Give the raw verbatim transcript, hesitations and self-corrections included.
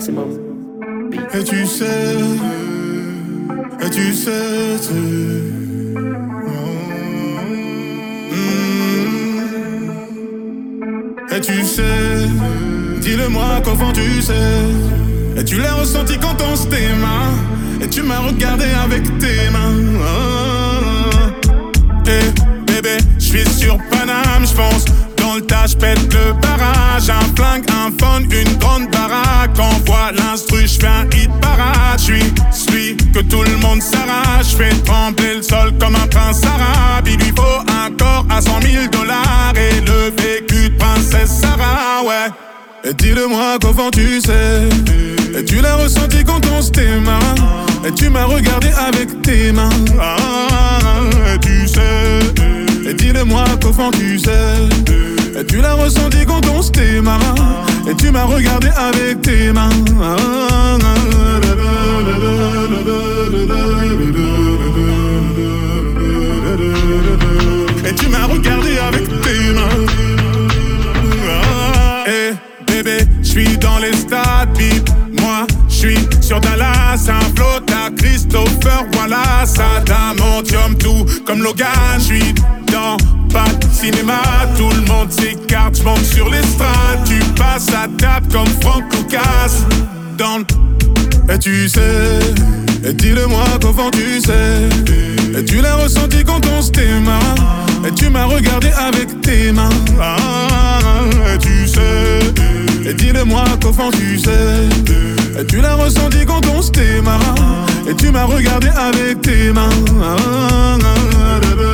Maximum. Et tu sais, et tu sais, tu... Et tu sais, dis-le-moi comment tu sais. Et tu l'as ressenti quand on se tes mains. Et tu m'as regardé avec tes mains. Et bébé, j'suis sur Paname, j'fonce dans le tas, j'pète le barrage. Un flingue, un phone, une grande baraque. Envoie l'instru, j'fais un hit parade. J'suis celui que tout le monde s'arrache. J'fais trembler le sol comme un prince arabe. Il lui faut un corps à cent mille dollars. Et le vécu de princesse Sarah, ouais. Et dis-le-moi comment tu sais. Et tu l'as ressenti quand on se tes mains. Et tu m'as regardé avec tes mains. Ah, et tu sais. Et dis-le-moi comment tu sais. Et tu l'as ressenti quand on se tes mains. Et tu m'as regardé avec tes mains. Et tu m'as regardé avec tes mains. Et bébé, j'suis dans les stades, bip. Moi, j'suis sur Dallas, un flotte à Christopher, voilà, Sadamantium, tout comme Logan. J'suis dans pas de cinéma, tout le monde s'écarte, j'monte sur l'estrade. Tu passes à table comme Frank Lucas. Dans le... Et tu sais, et dis-le-moi comment tu sais. Et tu l'as ressenti quand on se tes mains. Et tu m'as regardé avec tes mains. Ah, et tu sais. Et dis-le-moi comment tu sais. Et tu l'as ressenti quand on se tes mains. Et tu m'as regardé avec tes mains.